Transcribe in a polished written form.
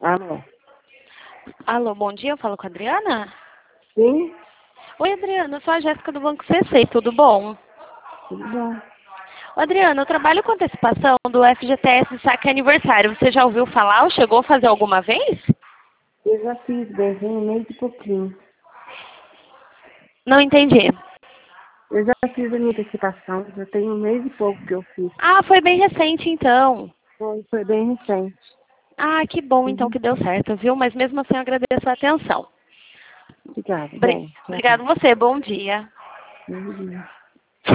Alô? Alô, bom dia, eu falo com a Adriana? Sim? Oi, Adriana, eu sou a Jéssica do Banco CC, tudo bom? Tudo bom? Ô, Adriana, eu trabalho com antecipação do FGTS Saque Aniversário. Você já ouviu falar ou chegou a fazer alguma vez? Eu já fiz bem, tem um mês e pouquinho. Não entendi. Eu já fiz a minha antecipação, já tem um mês e pouco que eu fiz. Ah, foi bem recente então. Foi bem recente. Ah, que bom então Uhum. que deu certo, viu? Mas mesmo assim eu agradeço a atenção. Obrigada. Bom, tchau. Obrigado você, bom dia. Bom dia.